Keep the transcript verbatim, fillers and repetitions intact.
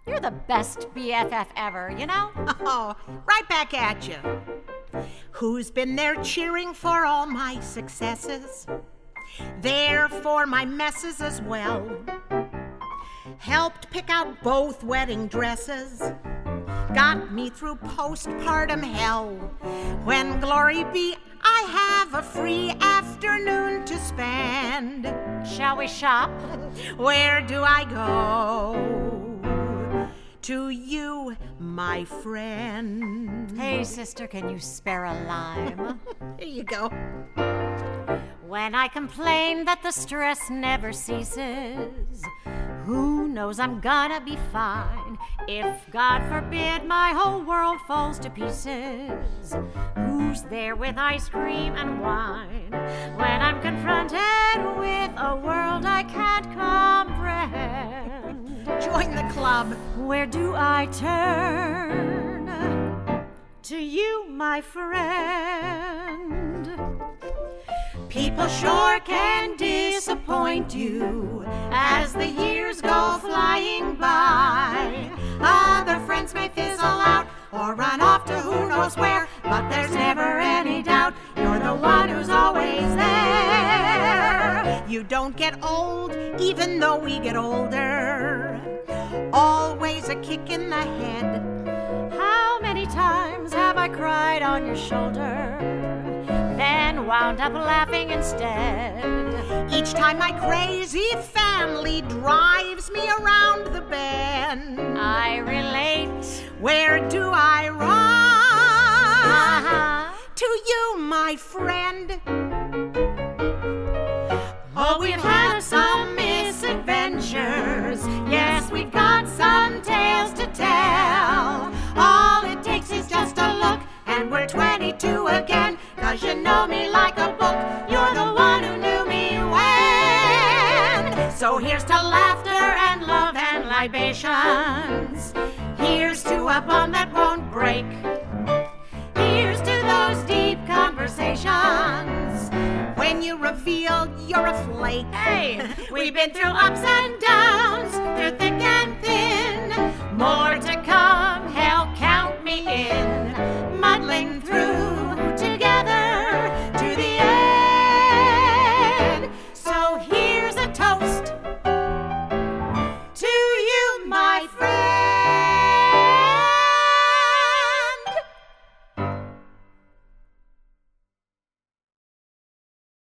You're the best B F F ever, you know? Oh, right back at you. Who's been there cheering for all my successes? There for my messes as well. Helped pick out both wedding dresses. Got me through postpartum hell. When glory be, I have a free afternoon to spend. Shall we shop? Where do I go? To you, my friend. Hey, sister, can you spare a lime? Here you go. When I complain that the stress never ceases, who knows I'm gonna be fine. If, God forbid, my whole world falls to pieces, who's there with ice cream and wine? When I'm confronted with a world I can't comprehend, join the club. Where do I turn? To you, my friend. People sure can disappoint you as the years go flying by. Other friends may fizzle out or run off to who knows where, but there's never any doubt you're the one who's always there. You don't get old even though we get older. Always a kick in the head. How many times have I cried on your shoulder, then wound up laughing instead? Each time my crazy family drives me around the bend. I relate. Where do I run? Uh-huh. To you, my friend. Oh, we've had some misadventures. Yes, we've got some tales to tell. All it takes is just a look, and we're twenty-two again. 'Cause you know me like a book. You're the one who knew me when. So here's to laughter and love and libations. Here's to a bond that won't break. Here's to those deep conversations when you reveal you're a flake. Hey, we've been through ups and downs, through thick and thin. More to